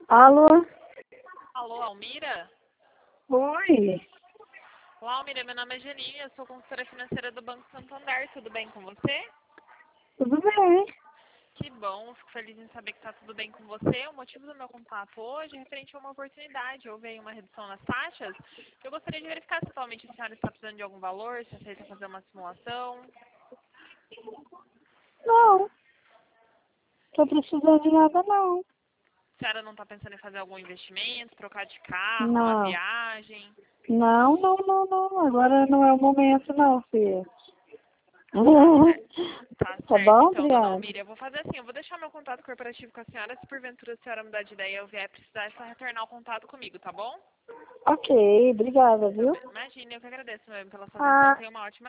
Alô? Alô, Almira? Oi. Olá, Almira, meu nome é Janinha, eu sou consultora financeira do Banco Santander, tudo bem com você? Tudo bem? Que bom, fico feliz em saber que está tudo bem com você. O motivo do meu contato hoje é referente a uma oportunidade. Houve aí uma redução nas taxas. Eu gostaria de verificar se atualmente a senhora está precisando de algum valor, se aceita fazer uma simulação. Não. Tô precisando de nada, não. A senhora não está pensando em fazer algum investimento, trocar de carro, uma Não. viagem? Não. Agora não é o momento, não, filha. Tá Tá certo, bom? então, dona Obrigada. Almira, eu vou fazer assim, eu vou deixar meu contato corporativo com a senhora, se porventura a senhora mudar de ideia e eu vier precisar, é só retornar o contato comigo, tá bom? Ok, obrigada, viu? Imagine, eu que agradeço mesmo pela sua atenção, Ah, tenha uma ótima